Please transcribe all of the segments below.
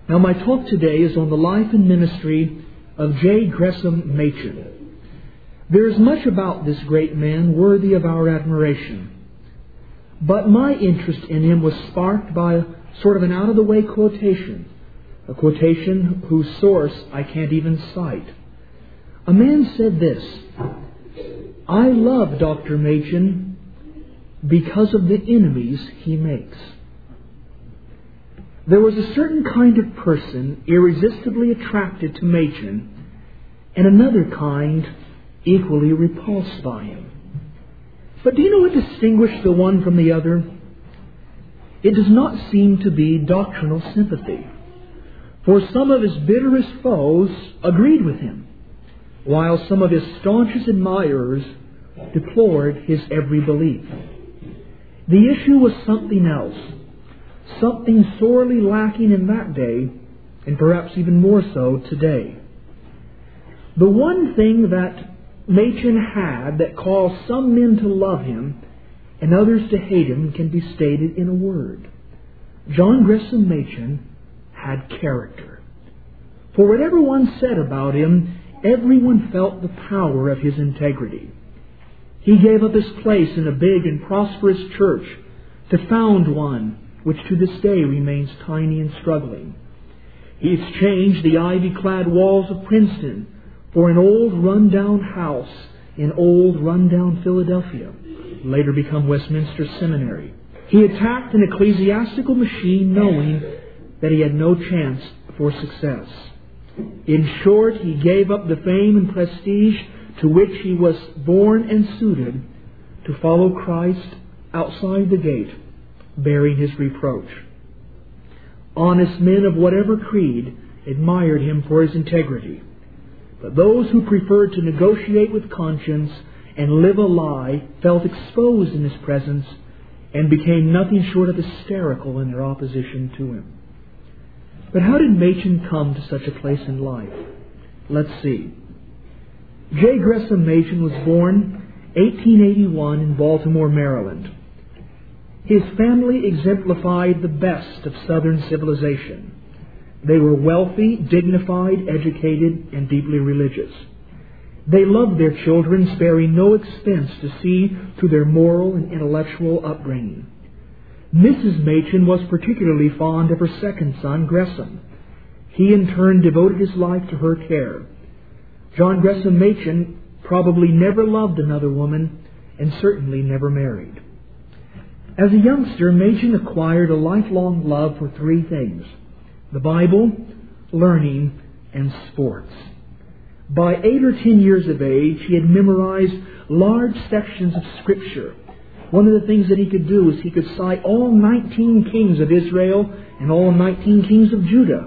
Now, my talk today is on the life and ministry of J. Gresham Machen. There is much about this great man worthy of our admiration. But my interest in him was sparked by a sort of an out-of-the-way quotation, a quotation whose source I can't even cite. A man said this: "I love Dr. Machen because of the enemies he makes." There was a certain kind of person irresistibly attracted to Machen, and another kind equally repulsed by him. But do you know what distinguished the one from the other? It does not seem to be doctrinal sympathy, for some of his bitterest foes agreed with him, while some of his staunchest admirers deplored his every belief. The issue was something else, something sorely lacking in that day, and perhaps even more so today. The one thing that Machen had that caused some men to love him and others to hate him can be stated in a word. John Gresham Machen had character. For whatever one said about him, everyone felt the power of his integrity. He gave up his place in a big and prosperous church to found one which to this day remains tiny and struggling. He exchanged the ivy-clad walls of Princeton for an old run-down house in old run-down Philadelphia, later become Westminster Seminary. He attacked an ecclesiastical machine knowing that he had no chance for success. In short, he gave up the fame and prestige to which he was born and suited to follow Christ outside the gate, bearing his reproach. Honest men of whatever creed admired him for his integrity. But those who preferred to negotiate with conscience and live a lie felt exposed in his presence and became nothing short of hysterical in their opposition to him. But how did Machen come to such a place in life? Let's see. J. Gresham Machen was born 1881 in Baltimore, Maryland. His family exemplified the best of Southern civilization. They were wealthy, dignified, educated, and deeply religious. They loved their children, sparing no expense to see to their moral and intellectual upbringing. Mrs. Machen was particularly fond of her second son, Gresham. He in turn devoted his life to her care. John Gresham Machen probably never loved another woman and certainly never married. As a youngster, Machen acquired a lifelong love for three things: the Bible, learning, and sports. By 8 or 10 years of age, he had memorized large sections of Scripture. One of the things that he could do is he could cite all 19 kings of Israel and all 19 kings of Judah.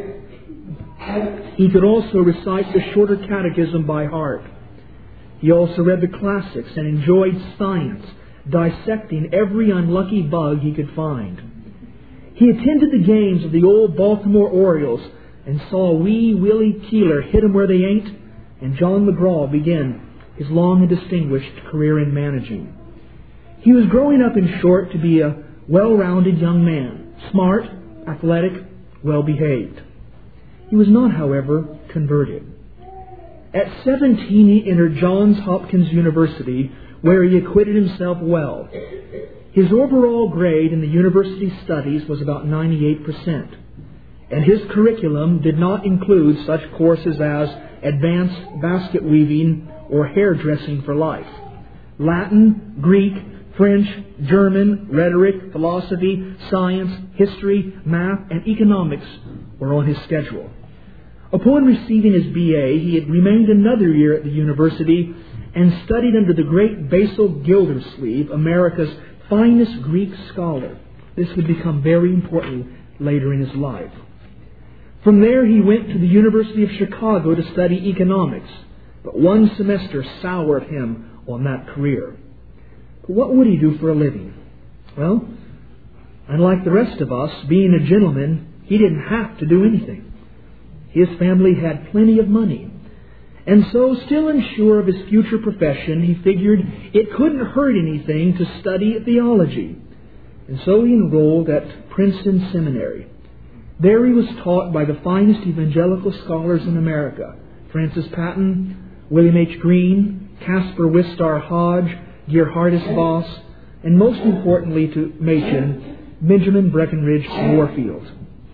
He could also recite the Shorter Catechism by heart. He also read the classics and enjoyed science, dissecting every unlucky bug he could find. He attended the games of the old Baltimore Orioles and saw wee Willie Keeler hit 'em where they ain't, and John McGraw begin his long and distinguished career in managing. He was growing up, in short, to be a well-rounded young man, smart, athletic, well-behaved. He was not, however, converted. At 17, he entered Johns Hopkins University, where he acquitted himself well. His overall grade in the university studies was about 98%, and his curriculum did not include such courses as advanced basket weaving or hairdressing for life. Latin, Greek, French, German, rhetoric, philosophy, science, history, math, and economics were on his schedule. Upon receiving his B.A., he had remained another year at the university and studied under the great Basil Gildersleeve, America's finest Greek scholar. This would become very important later in his life. From there, he went to the University of Chicago to study economics, but one semester soured him on that career. But what would he do for a living? Well, unlike the rest of us, being a gentleman, he didn't have to do anything. His family had plenty of money. And so, still unsure of his future profession, he figured it couldn't hurt anything to study theology. And so he enrolled at Princeton Seminary. There he was taught by the finest evangelical scholars in America: Francis Patton, William H. Green, Caspar Wistar Hodge, Gerhardus Voss, and most importantly to Machen, Benjamin Breckinridge Warfield.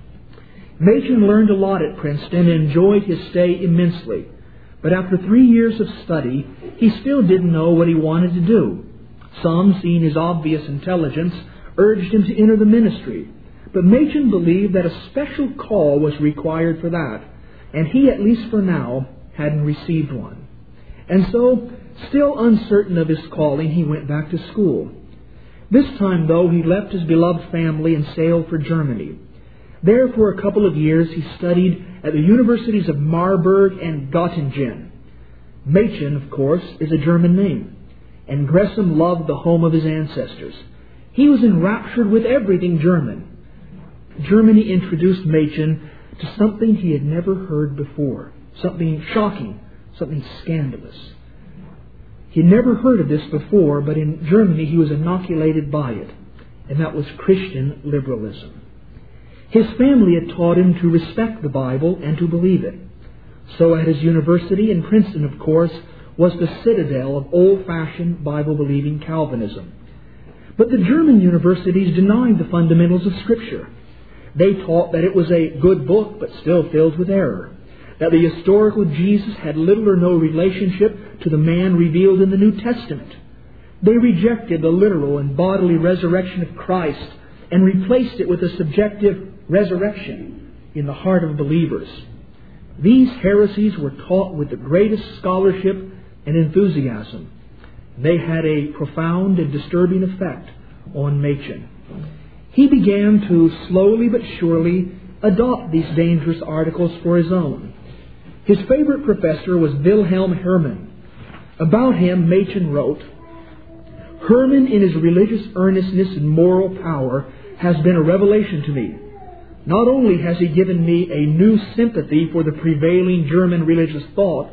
Machen learned a lot at Princeton and enjoyed his stay immensely. But after 3 years of study, he still didn't know what he wanted to do. Some, seeing his obvious intelligence, urged him to enter the ministry. But Machen believed that a special call was required for that, and he, at least for now, hadn't received one. And so, still uncertain of his calling, he went back to school. This time, though, he left his beloved family and sailed for Germany. There, for a couple of years, he studied at the universities of Marburg and Göttingen. Machen, of course, is a German name, and Gresham loved the home of his ancestors. He was enraptured with everything German. Germany introduced Machen to something he had never heard before, something shocking, something scandalous. He had never heard of this before, but in Germany he was inoculated by it, and that was Christian liberalism. His family had taught him to respect the Bible and to believe it. So at his university in Princeton, of course, was the citadel of old-fashioned Bible-believing Calvinism. But the German universities denied the fundamentals of Scripture. They taught that it was a good book, but still filled with error, that the historical Jesus had little or no relationship to the man revealed in the New Testament. They rejected the literal and bodily resurrection of Christ and replaced it with a subjective resurrection in the heart of believers. These heresies were taught with the greatest scholarship and enthusiasm. They had a profound and disturbing effect on Machen. He began to slowly but surely adopt these dangerous articles for his own. His favorite professor was Wilhelm Hermann. About him, Machen wrote, "Hermann, in his religious earnestness and moral power, has been a revelation to me. Not only has he given me a new sympathy for the prevailing German religious thought,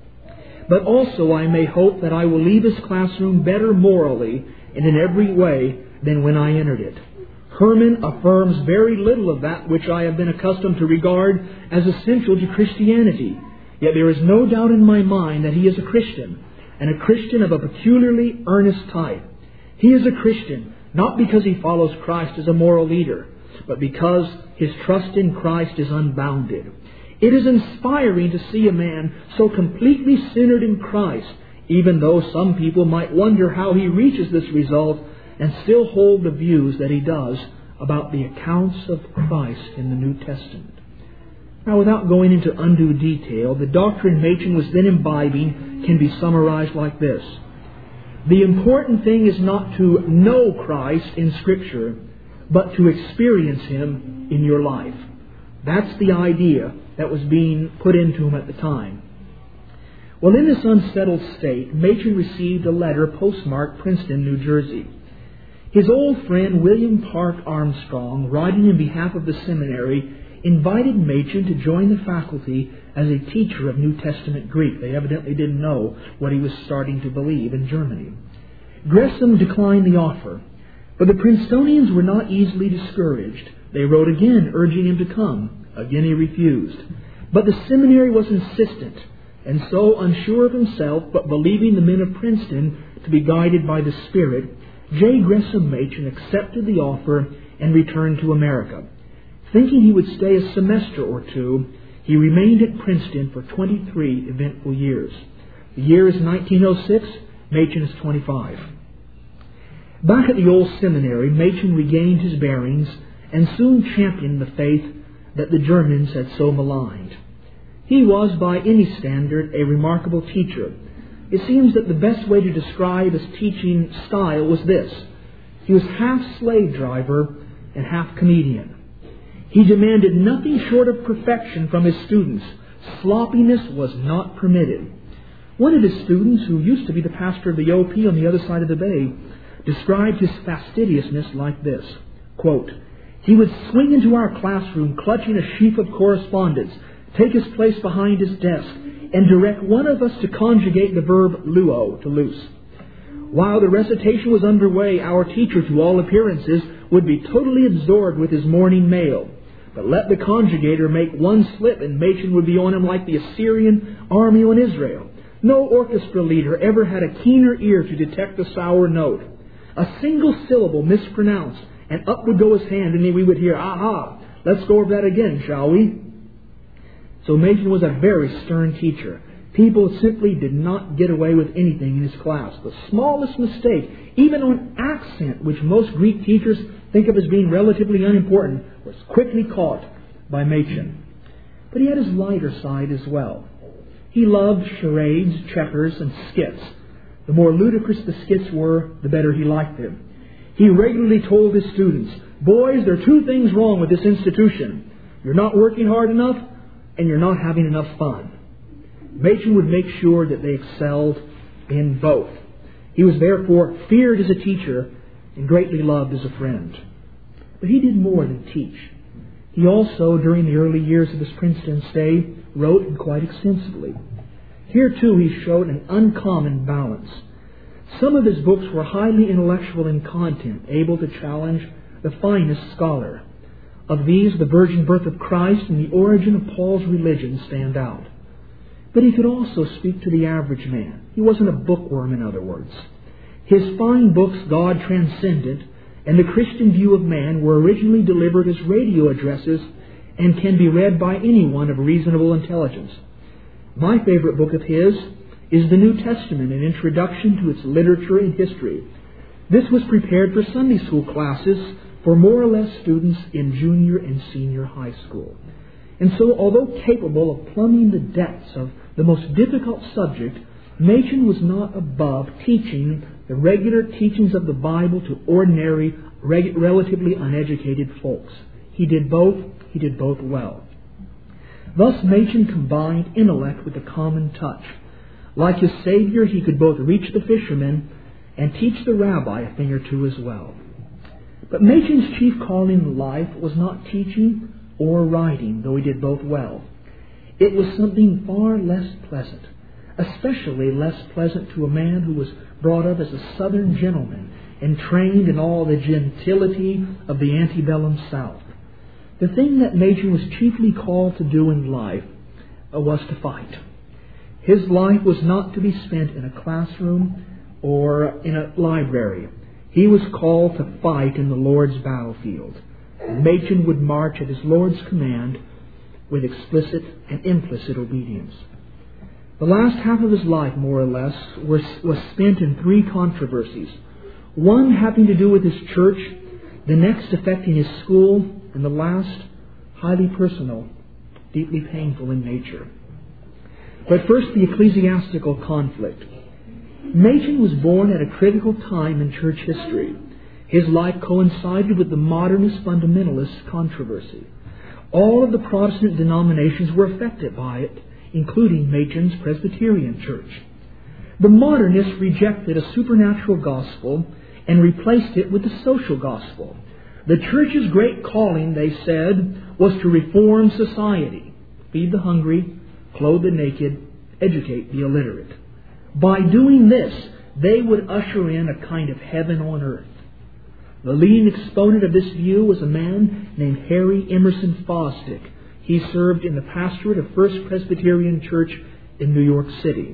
but also I may hope that I will leave his classroom better morally and in every way than when I entered it. Hermann affirms very little of that which I have been accustomed to regard as essential to Christianity, yet there is no doubt in my mind that he is a Christian, and a Christian of a peculiarly earnest type. He is a Christian not because he follows Christ as a moral leader, but because his trust in Christ is unbounded. It is inspiring to see a man so completely centered in Christ, even though some people might wonder how he reaches this result and still hold the views that he does about the accounts of Christ in the New Testament." Now, without going into undue detail, the doctrine Machen was then imbibing can be summarized like this: the important thing is not to know Christ in Scripture, but to experience Him in your life. That's the idea that was being put into him at the time. Well, in this unsettled state, Machen received a letter postmarked Princeton, New Jersey. His old friend William Park Armstrong, writing in behalf of the seminary, invited Machen to join the faculty as a teacher of New Testament Greek. They evidently didn't know what he was starting to believe in Germany. Gresham declined the offer, but the Princetonians were not easily discouraged. They wrote again, urging him to come. Again he refused. But the seminary was insistent, and so, unsure of himself, but believing the men of Princeton to be guided by the Spirit, J. Gresham Machen accepted the offer and returned to America. Thinking he would stay a semester or two, he remained at Princeton for 23 eventful years. The year is 1906. Machen is 25. Back at the old seminary, Machen regained his bearings and soon championed the faith that the Germans had so maligned. He was, by any standard, a remarkable teacher. It seems that the best way to describe his teaching style was this: he was half slave driver and half comedian. He demanded nothing short of perfection from his students. Sloppiness was not permitted. One of his students, who used to be the pastor of the OP on the other side of the bay, described his fastidiousness like this, quote, "He would swing into our classroom clutching a sheaf of correspondence, take his place behind his desk, and direct one of us to conjugate the verb luo, to loose. While the recitation was underway, our teacher, to all appearances, would be totally absorbed with his morning mail. But let the conjugator make one slip and Machen would be on him like the Assyrian army on Israel. No orchestra leader ever had a keener ear to detect a sour note. A single syllable mispronounced, and up would go his hand, and we would hear, aha, let's go over that again, shall we? So Machen was a very stern teacher. People simply did not get away with anything in his class. The smallest mistake, even on accent, which most Greek teachers think of as being relatively unimportant, was quickly caught by Machen. But he had his lighter side as well. He loved charades, checkers, and skits. The more ludicrous the skits were, the better he liked them. He regularly told his students, boys, there are two things wrong with this institution. You're not working hard enough, and you're not having enough fun. Machen would make sure that they excelled in both. He was therefore feared as a teacher and greatly loved as a friend. But he did more than teach. He also, during the early years of his Princeton stay, wrote and quite extensively. Here, too, he showed an uncommon balance. Some of his books were highly intellectual in content, able to challenge the finest scholar. Of these, The Virgin Birth of Christ and The Origin of Paul's Religion stand out. But he could also speak to the average man. He wasn't a bookworm, in other words. His fine books, God Transcendent and The Christian View of Man, were originally delivered as radio addresses and can be read by anyone of reasonable intelligence. My favorite book of his is The New Testament, an introduction to its literature and history. This was prepared for Sunday school classes for more or less students in junior and senior high school. And so, although capable of plumbing the depths of the most difficult subject, Machen was not above teaching the regular teachings of the Bible to ordinary, relatively uneducated folks. He did both well. Thus, Machen combined intellect with a common touch. Like his Savior, he could both reach the fishermen and teach the rabbi a thing or two as well. But Machen's chief calling in life was not teaching or writing, though he did both well. It was something far less pleasant, especially less pleasant to a man who was brought up as a Southern gentleman and trained in all the gentility of the antebellum South. The thing that Machen was chiefly called to do in life was to fight. His life was not to be spent in a classroom or in a library. He was called to fight in the Lord's battlefield. And Machen would march at his Lord's command with explicit and implicit obedience. The last half of his life, more or less, was spent in three controversies. One having to do with his church, the next affecting his school, and the last highly personal, deeply painful in nature. But first, the ecclesiastical conflict. Machen was born at a critical time in church history. His life coincided with the modernist fundamentalist controversy. All of the Protestant denominations were affected by it, including Machen's Presbyterian church. The modernists rejected a supernatural gospel and replaced it with the social gospel. The church's great calling, they said, was to reform society, feed the hungry, clothe the naked, educate the illiterate. By doing this, they would usher in a kind of heaven on earth. The leading exponent of this view was a man named Harry Emerson Fosdick. He served in the pastorate of First Presbyterian Church in New York City.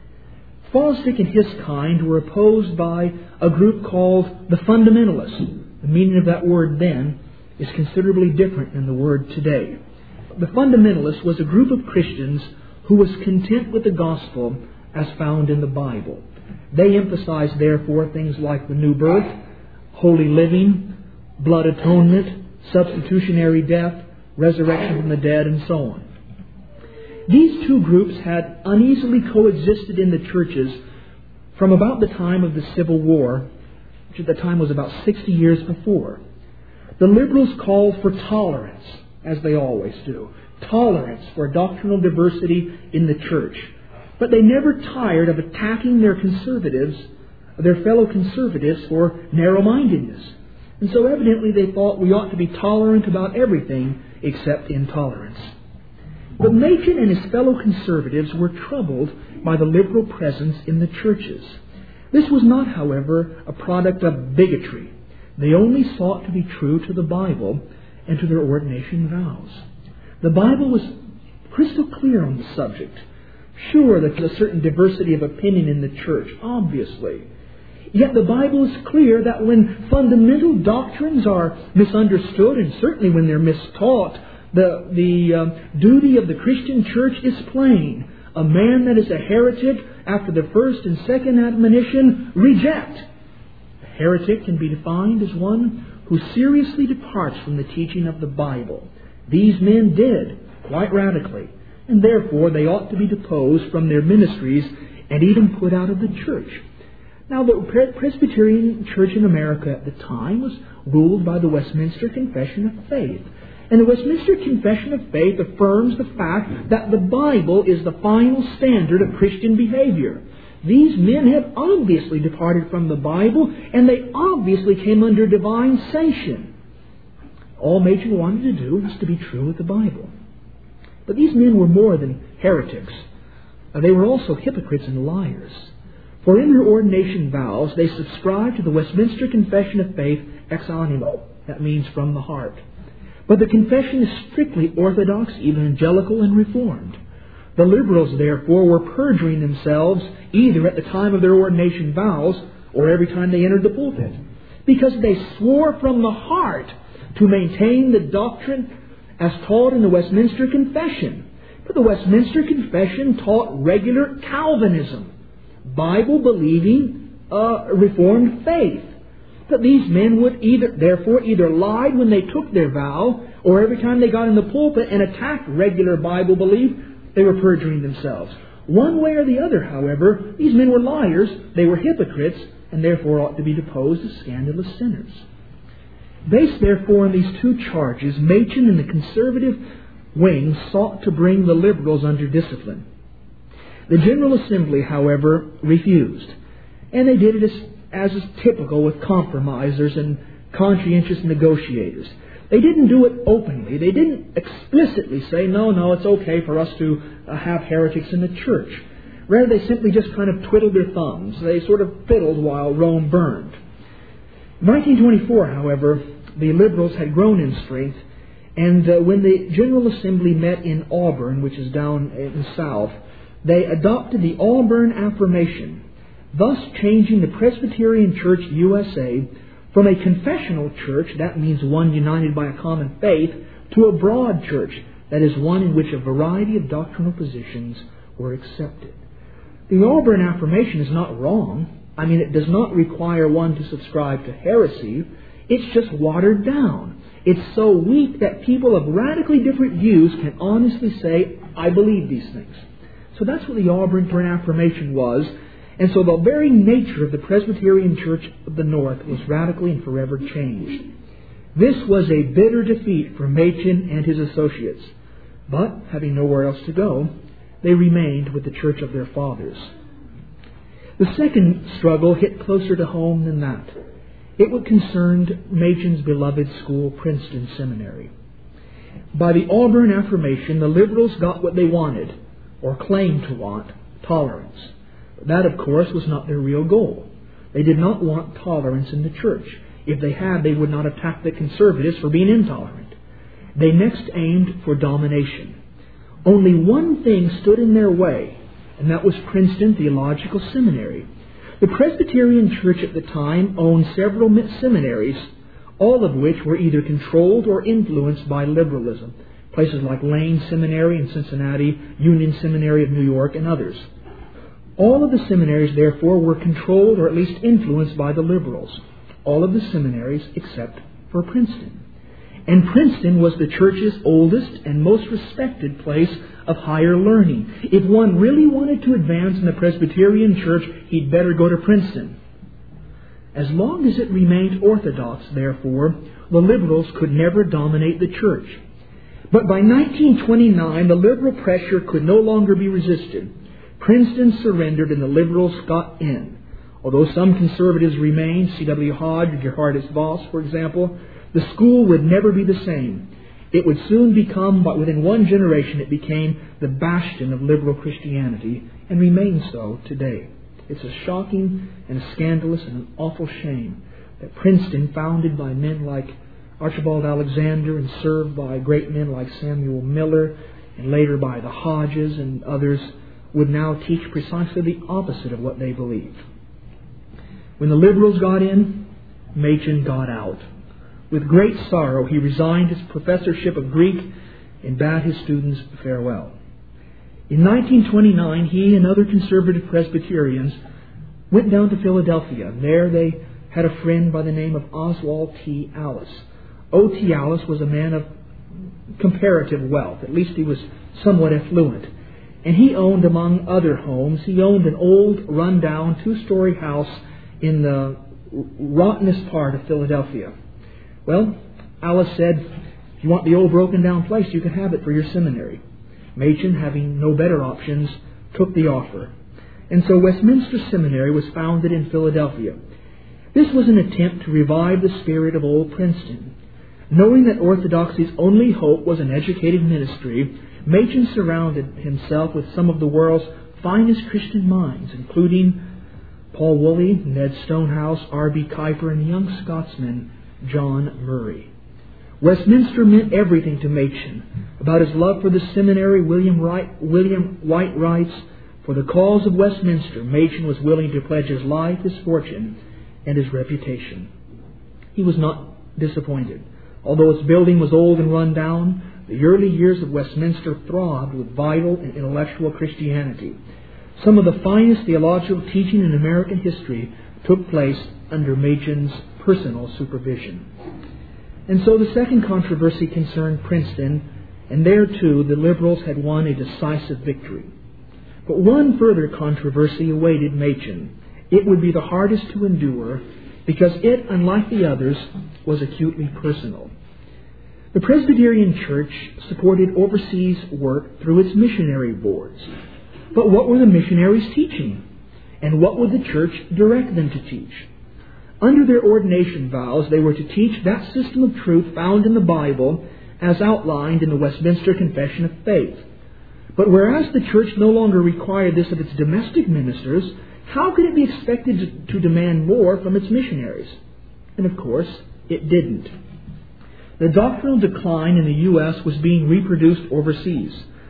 Fosdick and his kind were opposed by a group called the Fundamentalists. The meaning of that word then is considerably different than the word today. The Fundamentalists was a group of Christians who was content with the gospel as found in the Bible. They emphasized, therefore, things like the new birth, holy living, blood atonement, substitutionary death, resurrection from the dead, and so on. These two groups had uneasily coexisted in the churches from about the time of the Civil War, which at the time was about 60 years before. The liberals called for tolerance, as they always do, tolerance for doctrinal diversity in the church. But they never tired of attacking their fellow conservatives for narrow-mindedness. And so evidently they thought we ought to be tolerant about everything except intolerance. But Machen and his fellow conservatives were troubled by the liberal presence in the churches. This was not, however, a product of bigotry. They only sought to be true to the Bible and to their ordination vows. The Bible was crystal clear on the subject. Sure, there's a certain diversity of opinion in the church, obviously. Yet the Bible is clear that when fundamental doctrines are misunderstood, and certainly when they're mistaught, the duty of the Christian church is plain. A man that is a heretic, after the first and second admonition, reject. A heretic can be defined as one who seriously departs from the teaching of the Bible. These men did, quite radically, and therefore they ought to be deposed from their ministries and even put out of the church. Now, the Presbyterian Church in America at the time was ruled by the Westminster Confession of Faith. And the Westminster Confession of Faith affirms the fact that the Bible is the final standard of Christian behavior. These men have obviously departed from the Bible, and they obviously came under divine sanction. All Machen wanted to do was to be true with the Bible. But these men were more than heretics. They were also hypocrites and liars. For in their ordination vows, they subscribed to the Westminster Confession of Faith ex animo. That means from the heart. But the confession is strictly orthodox, evangelical, and reformed. The liberals, therefore, were perjuring themselves either at the time of their ordination vows or every time they entered the pulpit, because they swore from the heart to maintain the doctrine as taught in the Westminster Confession. But the Westminster Confession taught regular Calvinism, Bible-believing, Reformed faith. But these men would either lied when they took their vow, or every time they got in the pulpit and attacked regular Bible belief, they were perjuring themselves. One way or the other, however, these men were liars, they were hypocrites, and therefore ought to be deposed as scandalous sinners. Based, therefore, on these two charges, Machen and the conservative wing sought to bring the liberals under discipline. The General Assembly, however, refused, and they did it as is typical with compromisers and conscientious negotiators. They didn't do it openly. They didn't explicitly say, no, it's okay for us to have heretics in the church. Rather, they simply just kind of twiddled their thumbs. They sort of fiddled while Rome burned. In 1924, however, the liberals had grown in strength, and when the General Assembly met in Auburn, which is down in the south, they adopted the Auburn Affirmation, thus changing the Presbyterian Church USA from a confessional church, that means one united by a common faith, to a broad church, that is one in which a variety of doctrinal positions were accepted. The Auburn Affirmation is not wrong. It does not require one to subscribe to heresy. It's just watered down. It's so weak that people of radically different views can honestly say, I believe these things. So that's what the Auburn Affirmation was. And so the very nature of the Presbyterian Church of the North was radically and forever changed. This was a bitter defeat for Machen and his associates. But, having nowhere else to go, they remained with the church of their fathers. The second struggle hit closer to home than that. It concerned Machen's beloved school, Princeton Seminary. By the Auburn Affirmation, the liberals got what they wanted, or claimed to want, tolerance. That, of course, was not their real goal. They did not want tolerance in the church. If they had, they would not attack the conservatives for being intolerant. They next aimed for domination. Only one thing stood in their way, and that was Princeton Theological Seminary. The Presbyterian Church at the time owned several seminaries, all of which were either controlled or influenced by liberalism. Places like Lane Seminary in Cincinnati, Union Seminary of New York, and others. All of the seminaries, therefore, were controlled or at least influenced by the liberals. All of the seminaries except for Princeton. And Princeton was the church's oldest and most respected place of higher learning. If one really wanted to advance in the Presbyterian Church, he'd better go to Princeton. As long as it remained orthodox, therefore, the liberals could never dominate the church. But by 1929, the liberal pressure could no longer be resisted. Princeton surrendered and the liberals got in. Although some conservatives remained, C.W. Hodge, Gerhardus Voss, for example, the school would never be the same. It would soon become, but within one generation, it became the bastion of liberal Christianity and remains so today. It's a shocking and a scandalous and an awful shame that Princeton, founded by men like Archibald Alexander and served by great men like Samuel Miller and later by the Hodges and others, would now teach precisely the opposite of what they believed. When the liberals got in, Machen got out. With great sorrow, he resigned his professorship of Greek and bade his students farewell. In 1929, he and other conservative Presbyterians went down to Philadelphia. There they had a friend by the name of Oswald T. Alice. O.T. Alice was a man of comparative wealth. At least he was somewhat affluent. And he owned, among other homes, he owned an old, run-down, two-story house in the rottenest part of Philadelphia. Well, Alice said, if you want the old broken-down place, you can have it for your seminary. Machen, having no better options, took the offer. And so Westminster Seminary was founded in Philadelphia. This was an attempt to revive the spirit of old Princeton. Knowing that orthodoxy's only hope was an educated ministry, Machen surrounded himself with some of the world's finest Christian minds, including Paul Woolley, Ned Stonehouse, R.B. Kuiper, and the young Scotsman John Murray. Westminster meant everything to Machen. About his love for the seminary, William White writes, "For the cause of Westminster, Machen was willing to pledge his life, his fortune, and his reputation." He was not disappointed. Although its building was old and run down, the early years of Westminster throbbed with vital and intellectual Christianity. Some of the finest theological teaching in American history took place under Machen's personal supervision. And so the second controversy concerned Princeton, and there too the liberals had won a decisive victory. But one further controversy awaited Machen. It would be the hardest to endure because it, unlike the others, was acutely personal. The Presbyterian Church supported overseas work through its missionary boards. But what were the missionaries teaching? And what would the church direct them to teach? Under their ordination vows, they were to teach that system of truth found in the Bible as outlined in the Westminster Confession of Faith. But whereas the church no longer required this of its domestic ministers, how could it be expected to demand more from its missionaries? And of course, it didn't. The doctrinal decline in the U.S. was being reproduced overseas.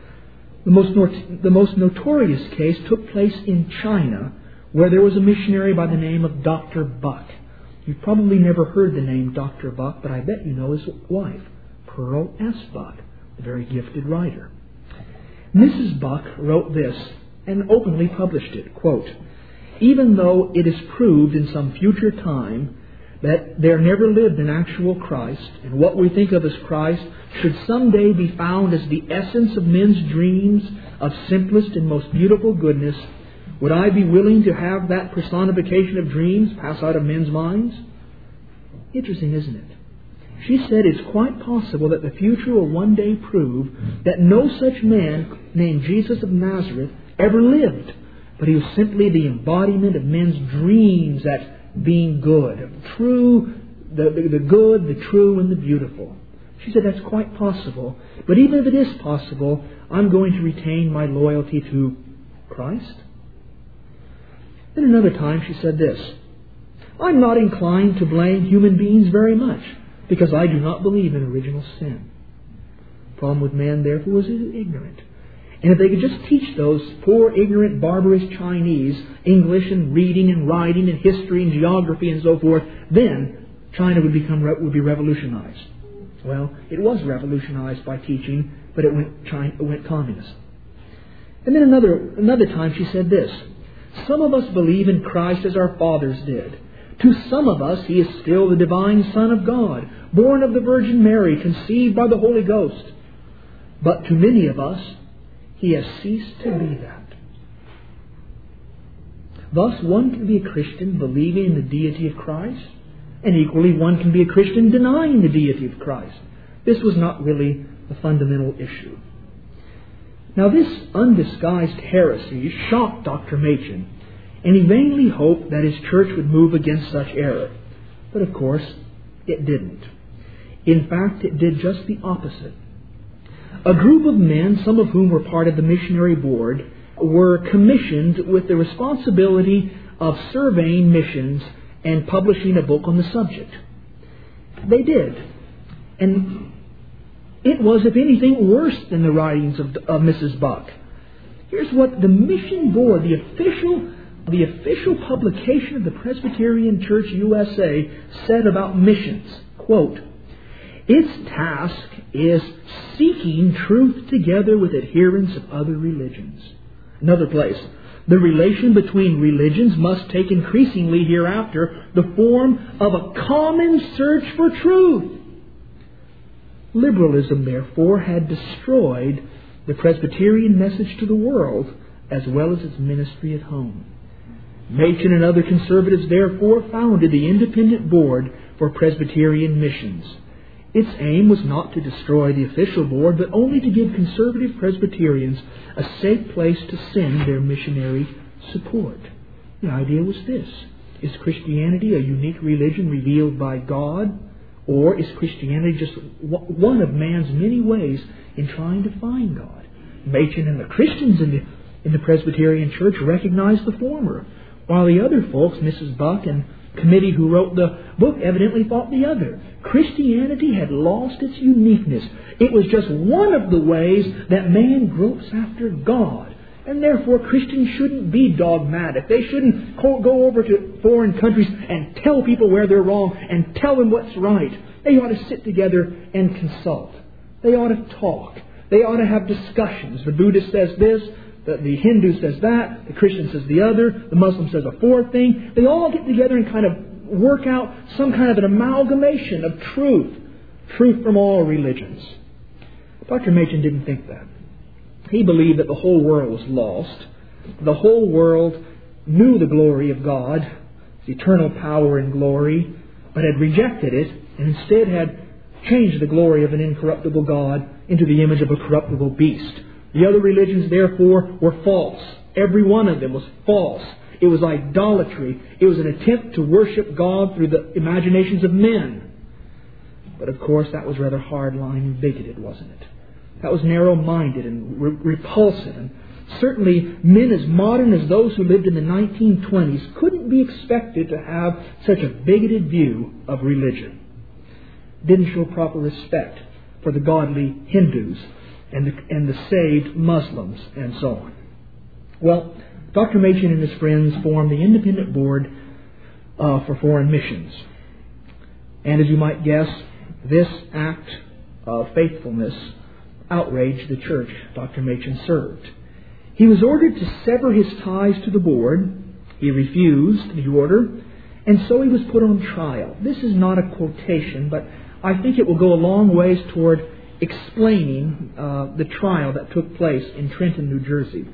The most notorious case took place in China, where there was a missionary by the name of Dr. Buck. You've probably never heard the name Dr. Buck, but I bet you know his wife, Pearl S. Buck, a very gifted writer. Mrs. Buck wrote this and openly published it, quote, "Even though it is proved in some future time that there never lived an actual Christ, and what we think of as Christ should someday be found as the essence of men's dreams of simplest and most beautiful goodness, would I be willing to have that personification of dreams pass out of men's minds?" Interesting, isn't it? She said it's quite possible that the future will one day prove that no such man named Jesus of Nazareth ever lived, but he was simply the embodiment of men's dreams at being good, of true, the good, the true, and the beautiful. She said that's quite possible, but even if it is possible, I'm going to retain my loyalty to Christ. Then another time she said this, "I'm not inclined to blame human beings very much, because I do not believe in original sin." The problem with man, therefore, was ignorant. And if they could just teach those poor, ignorant, barbarous Chinese English and reading and writing and history and geography and so forth, then China would be revolutionized. Well, it was revolutionized by teaching, but it went communist. And then another time she said this, "Some of us believe in Christ as our fathers did. To some of us he is still the divine Son of God, born of the Virgin Mary, conceived by the Holy Ghost. But to many of us, he has ceased to be that." Thus, one can be a Christian believing in the deity of Christ, and equally one can be a Christian denying the deity of Christ. This was not really the fundamental issue. Now, this undisguised heresy shocked Dr. Machen, and he vainly hoped that his church would move against such error. But of course, it didn't. In fact, it did just the opposite. A group of men, some of whom were part of the missionary board, were commissioned with the responsibility of surveying missions and publishing a book on the subject. They did. And it was, if anything, worse than the writings of Mrs. Buck. Here's what the Mission Board, the official publication of the Presbyterian Church USA, said about missions. Quote, "Its task is seeking truth together with adherents of other religions." Another place, "The relation between religions must take increasingly hereafter the form of a common search for truth." Liberalism, therefore, had destroyed the Presbyterian message to the world as well as its ministry at home. Machen and other conservatives, therefore, founded the Independent Board for Presbyterian Missions. Its aim was not to destroy the official board, but only to give conservative Presbyterians a safe place to send their missionary support. The idea was this: is Christianity a unique religion revealed by God? Or is Christianity just one of man's many ways in trying to find God? Machen and the Christians in the Presbyterian Church recognized the former, while the other folks, Mrs. Buck and committee who wrote the book, evidently thought the other. Christianity had lost its uniqueness. It was just one of the ways that man gropes after God. And therefore Christians shouldn't be dogmatic. They shouldn't go over to foreign countries and tell people where they're wrong and tell them what's right. They ought to sit together and consult. They ought to talk. They ought to have discussions. The Buddhist says this, the Hindu says that, the Christian says the other, the Muslim says a fourth thing. They all get together and kind of work out some kind of an amalgamation of truth from all religions. Dr. Machen didn't think that. He believed that the whole world was lost. The whole world knew the glory of God, His eternal power and glory, but had rejected it and instead had changed the glory of an incorruptible God into the image of a corruptible beast. The other religions, therefore, were false. Every one of them was false. It was idolatry. It was an attempt to worship God through the imaginations of men. But of course, that was rather hardline and bigoted, wasn't it? That was narrow-minded and repulsive. And certainly, men as modern as those who lived in the 1920s couldn't be expected to have such a bigoted view of religion. Didn't show proper respect for the godly Hindus and the saved Muslims and so on. Well, Dr. Machen and his friends formed the Independent Board for Foreign Missions. And as you might guess, this act of faithfulness outraged the church Dr. Machen served. He was ordered to sever his ties to the board. He refused the order, and so he was put on trial. This is not a quotation, but I think it will go a long ways toward explaining the trial that took place in Trenton, New Jersey.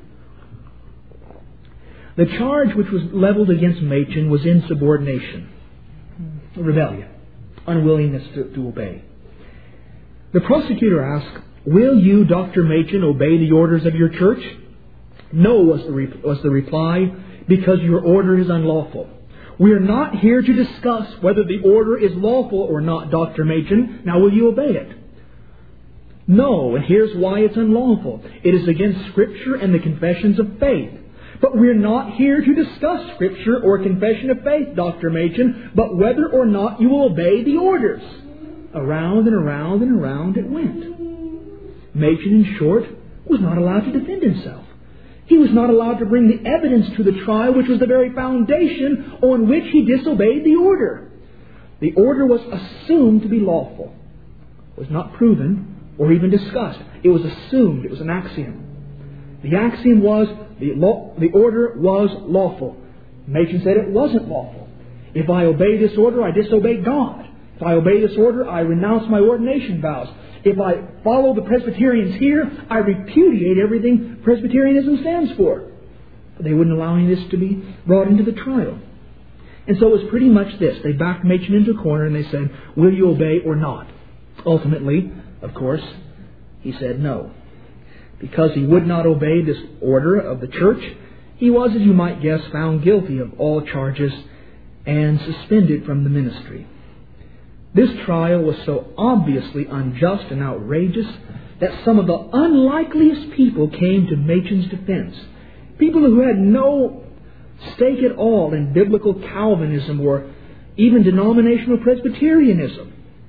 The charge which was leveled against Machen was insubordination, rebellion, unwillingness to obey. The prosecutor asked, "Will you, Dr. Machen, obey the orders of your church?" "No," was the reply, "because your order is unlawful." "We are not here to discuss whether the order is lawful or not, Dr. Machen. Now will you obey it?" "No, and here's why it's unlawful. It is against Scripture and the confessions of faith." "But we're not here to discuss Scripture or confession of faith, Dr. Machen, but whether or not you will obey the orders." Around and around and around it went. Machen, in short, was not allowed to defend himself. He was not allowed to bring the evidence to the trial, which was the very foundation on which he disobeyed the order. The order was assumed to be lawful. It was not proven or even discussed. It was assumed. It was an axiom. The axiom was the order was lawful. Machen said it wasn't lawful. If I obey this order, I disobey God. If I obey this order, I renounce my ordination vows. If I follow the Presbyterians here, I repudiate everything Presbyterianism stands for. But they wouldn't allow any of this to be brought into the trial. And so it was pretty much this. They backed Machen into a corner and they said, "Will you obey or not?" Ultimately, of course, he said no. Because he would not obey this order of the church, he was, as you might guess, found guilty of all charges and suspended from the ministry. This trial was so obviously unjust and outrageous that some of the unlikeliest people came to Machen's defense. People who had no stake at all in biblical Calvinism or even denominational Presbyterianism.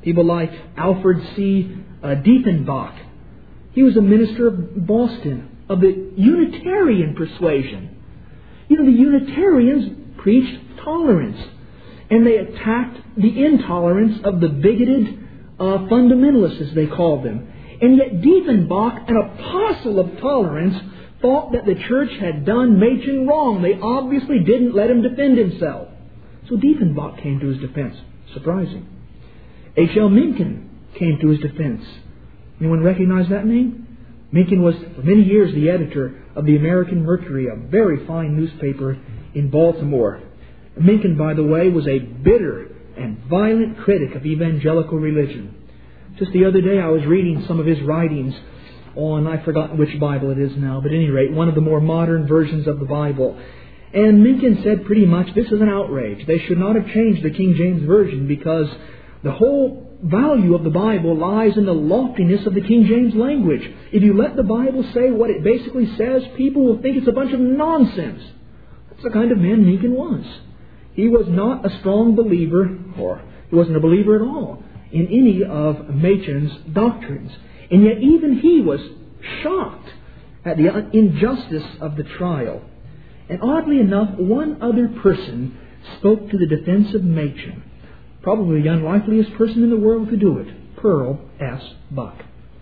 People like Alfred C. Diefenbach. He was a minister of Boston, of the Unitarian persuasion. You know, the Unitarians preached tolerance, and they attacked the intolerance of the bigoted fundamentalists, as they called them. And yet Diefenbach, an apostle of tolerance, thought that the church had done Machen wrong. They obviously didn't let him defend himself. So Diefenbach came to his defense. Surprising. H.L. Mencken came to his defense. Anyone recognize that name? Mencken was for many years the editor of the American Mercury, a very fine newspaper in Baltimore. Mencken, by the way, was a bitter and violent critic of evangelical religion. Just the other day I was reading some of his writings on, I've forgotten which Bible it is now, but at any rate, one of the more modern versions of the Bible. And Mencken said pretty much, this is an outrage. They should not have changed the King James Version because the whole value of the Bible lies in the loftiness of the King James language. If you let the Bible say what it basically says, people will think it's a bunch of nonsense. That's the kind of man Mencken was. He was not a strong believer, or he wasn't a believer at all, in any of Machen's doctrines. And yet even he was shocked at the injustice of the trial. And oddly enough, one other person spoke to the defense of Machen. Probably the unlikeliest person in the world to do it, Pearl S. Buck.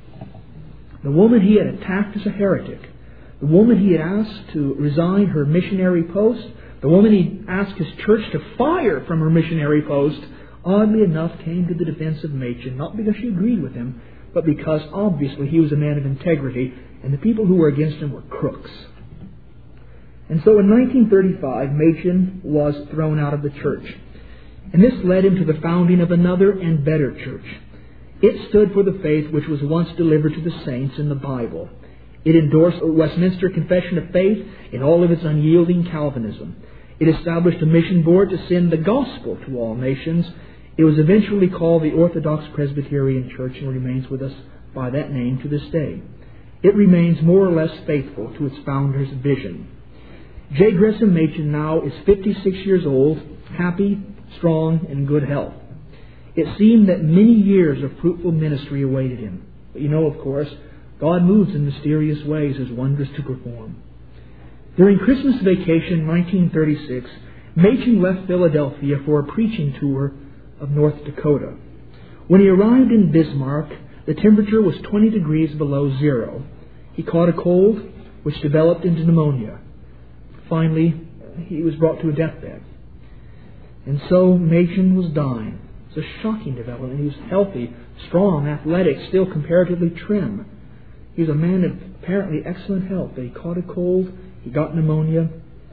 The woman he had attacked as a heretic, the woman he had asked to resign her missionary post, the woman he asked his church to fire from her missionary post, oddly enough came to the defense of Machen, not because she agreed with him, but because obviously he was a man of integrity, and the people who were against him were crooks. And so in 1935, Machen was thrown out of the church. And this led him to the founding of another and better church. It stood for the faith which was once delivered to the saints in the Bible. It endorsed the Westminster Confession of Faith in all of its unyielding Calvinism. It established a mission board to send the gospel to all nations. It was eventually called the Orthodox Presbyterian Church and remains with us by that name to this day. It remains more or less faithful to its founder's vision. J. Gresham Machen now is 56 years old, happy, strong, and in good health. It seemed that many years of fruitful ministry awaited him. But you know, of course, God moves in mysterious ways as wonders to perform. During Christmas vacation 1936, Machen left Philadelphia for a preaching tour of North Dakota. When he arrived in Bismarck, the temperature was 20 degrees below zero. He caught a cold, which developed into pneumonia. Finally, he was brought to a deathbed. And so Machen was dying. It's a shocking development. He was healthy, strong, athletic, still comparatively trim. He was a man of apparently excellent health, but he caught a cold, he got pneumonia,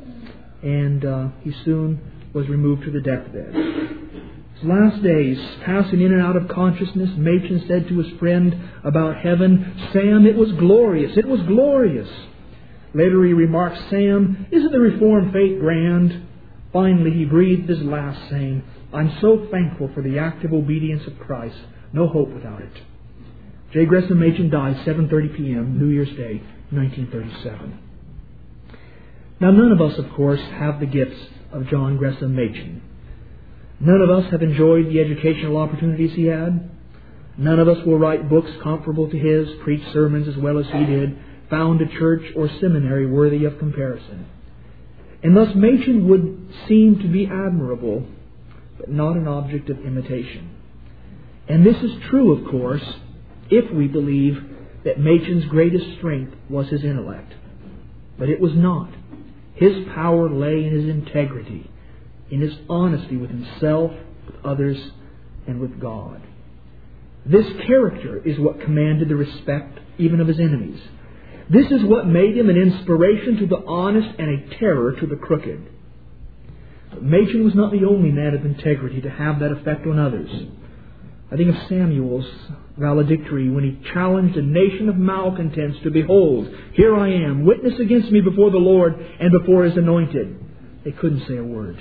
and he soon was removed to the deathbed. His last days, passing in and out of consciousness, Machen said to his friend about heaven, "Sam, it was glorious, it was glorious." Later he remarked, "Sam, isn't the Reformed faith grand?" Finally he breathed his last, saying, "I'm so thankful for the active obedience of Christ. No hope without it." J. Gresham Machen died 7:30 p.m., New Year's Day, 1937. Now none of us, of course, have the gifts of John Gresham Machen. None of us have enjoyed the educational opportunities he had. None of us will write books comparable to his, preach sermons as well as he did, found a church or seminary worthy of comparison. And thus Machen would seem to be admirable, but not an object of imitation. And this is true, of course, if we believe that Machen's greatest strength was his intellect. But it was not. His power lay in his integrity, in his honesty with himself, with others, and with God. This character is what commanded the respect even of his enemies. This is what made him an inspiration to the honest and a terror to the crooked. But Machen was not the only man of integrity to have that effect on others. I think of Samuel's valedictory when he challenged a nation of malcontents to, "Behold, here I am, witness against me before the Lord and before His anointed." They couldn't say a word.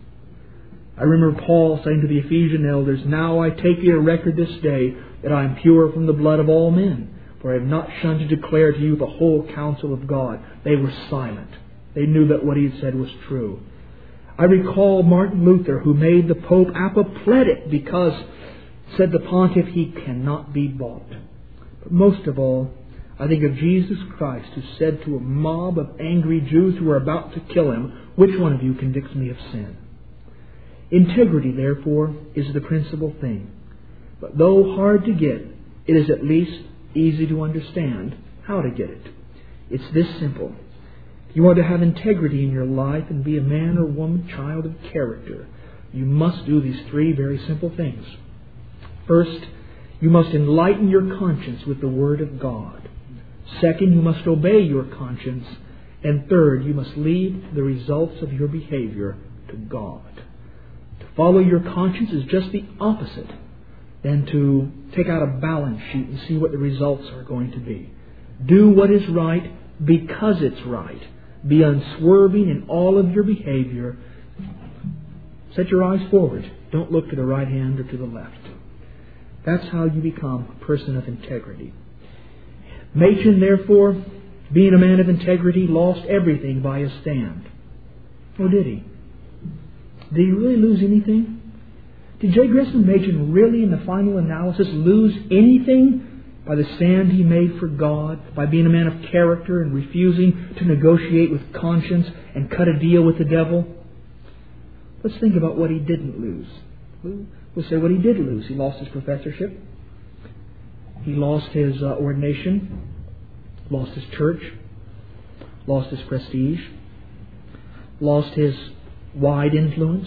I remember Paul saying to the Ephesian elders, "Now I take you to record this day that I am pure from the blood of all men, for I have not shunned to declare to you the whole counsel of God." They were silent. They knew that what he had said was true. I recall Martin Luther, who made the Pope apoplectic because Said the pontiff, he cannot be bought. But most of all, I think of Jesus Christ, who said to a mob of angry Jews who were about to kill him, which one of you convicts me of sin? Integrity, therefore, is the principal thing. But though hard to get, it is at least easy to understand how to get it. It's this simple. If you want to have integrity in your life and be a man or woman, child of character, you must do these three very simple things. First, you must enlighten your conscience with the Word of God. Second, you must obey your conscience. And third, you must leave the results of your behavior to God. To follow your conscience is just the opposite than to take out a balance sheet and see what the results are going to be. Do what is right because it's right. Be unswerving in all of your behavior. Set your eyes forward. Don't look to the right hand or to the left. That's how you become a person of integrity. Machen, therefore, being a man of integrity, lost everything by his stand. Or did he? Did he really lose anything? Did J. Gresham Machen really, in the final analysis, lose anything by the stand he made for God, by being a man of character and refusing to negotiate with conscience and cut a deal with the devil? Let's think about what he didn't lose. We'll say what he did lose. He lost his professorship. He lost his ordination. Lost his church. Lost his prestige. Lost his wide influence.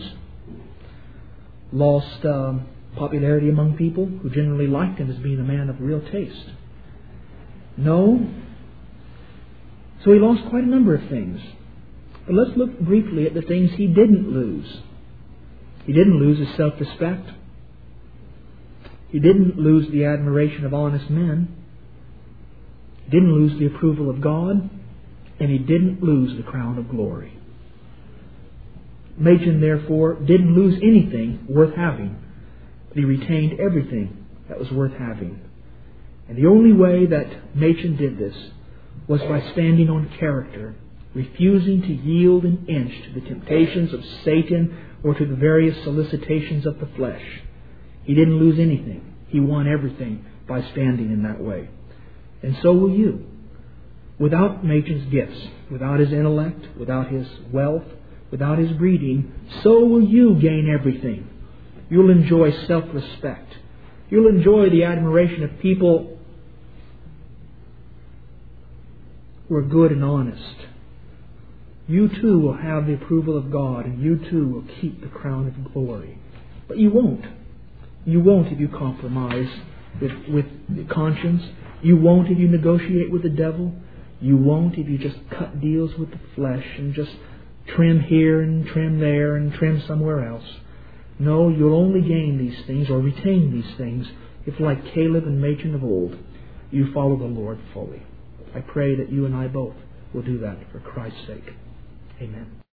Lost popularity among people who generally liked him as being a man of real taste. No. So he lost quite a number of things. But let's look briefly at the things he didn't lose. He didn't lose his self-respect. He didn't lose the admiration of honest men. He didn't lose the approval of God. And he didn't lose the crown of glory. Machen, therefore, didn't lose anything worth having. But he retained everything that was worth having. And the only way that Machen did this was by standing on character, refusing to yield an inch to the temptations of Satan or to the various solicitations of the flesh. He didn't lose anything. He won everything by standing in that way. And so will you. Without Machen's gifts, without his intellect, without his wealth, without his breeding, so will you gain everything. You'll enjoy self-respect. You'll enjoy the admiration of people who are good and honest. You too will have the approval of God, and you too will keep the crown of glory. But you won't. You won't if you compromise with conscience. You won't if you negotiate with the devil. You won't if you just cut deals with the flesh and just trim here and trim there and trim somewhere else. No, you'll only gain these things or retain these things if, like Caleb and Machen of old, you follow the Lord fully. I pray that you and I both will do that for Christ's sake. Amen.